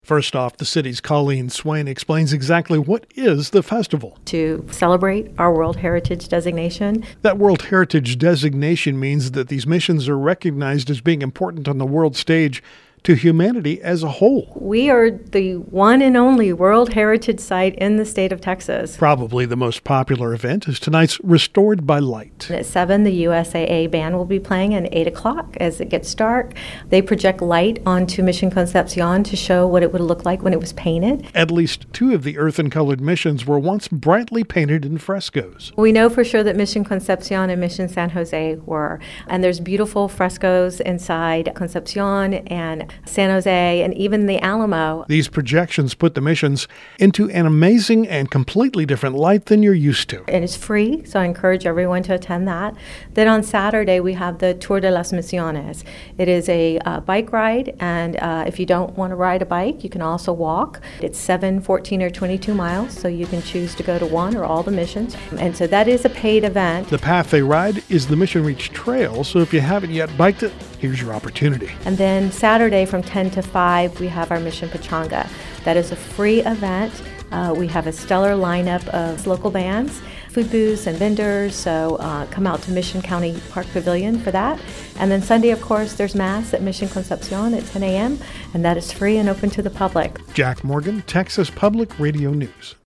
First off, the city's Colleen Swain explains exactly what is the festival. To celebrate our World Heritage designation. That World Heritage designation means that these missions are recognized as being important on the world stage to humanity as a whole. We are the one and only World Heritage Site in the state of Texas. Probably the most popular event is tonight's Restored by Light. At 7, the USAA band will be playing, and 8 o'clock as it gets dark. They project light onto Mission Concepcion to show what it would look like when it was painted. At least 2 of the earthen-colored missions were once brightly painted in frescoes. We know for sure that Mission Concepcion and Mission San Jose were, and there's beautiful frescoes inside Concepcion and San Jose and even the Alamo. These projections put the missions into an amazing and completely different light than you're used to. And it's free, so I encourage everyone to attend that. Then on Saturday, we have the Tour de las Misiones. It is a bike ride, and if you don't want to ride a bike, you can also walk. It's 7, 14, or 22 miles, so you can choose to go to one or all the missions. And so that is a paid event. The path they ride is the Mission Reach Trail, so if you haven't yet biked it, here's your opportunity. And then Saturday from 10 to 5, we have our Mission Pachanga. That is a free event. We have a stellar lineup of local bands, food booths and vendors, so come out to Mission County Park Pavilion for that. And then Sunday, of course, there's Mass at Mission Concepcion at 10 a.m., and that is free and open to the public. Jack Morgan, Texas Public Radio News.